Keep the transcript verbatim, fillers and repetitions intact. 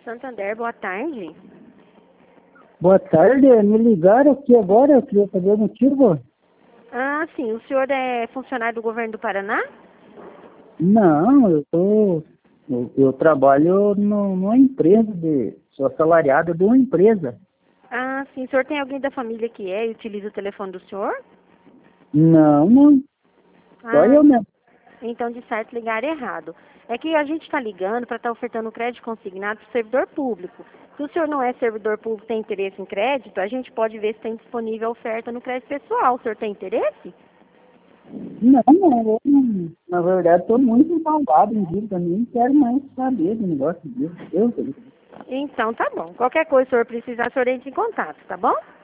Santander, boa tarde. Boa tarde, me ligaram aqui agora, eu queria saber o motivo. Ah, sim, o senhor é funcionário do governo do Paraná? Não, eu tô. Eu, eu trabalho no, numa empresa de. Sou assalariado de uma empresa. Ah, sim, o senhor tem alguém da família que é e utiliza o telefone do senhor? Não, não. Só Ah, eu mesmo. então de certo ligar errado. É que a gente está ligando para estar ofertando crédito consignado para o servidor público. Se o senhor não é servidor público e tem interesse em crédito, a gente pode ver se tem disponível a oferta no crédito pessoal. O senhor tem interesse? Não, não, eu não. Na verdade, estou muito empolgado em dívida, nem quero mais saber do negócio disso. Eu, Então tá bom. Qualquer coisa que o senhor precisar, o senhor entra em contato, tá bom?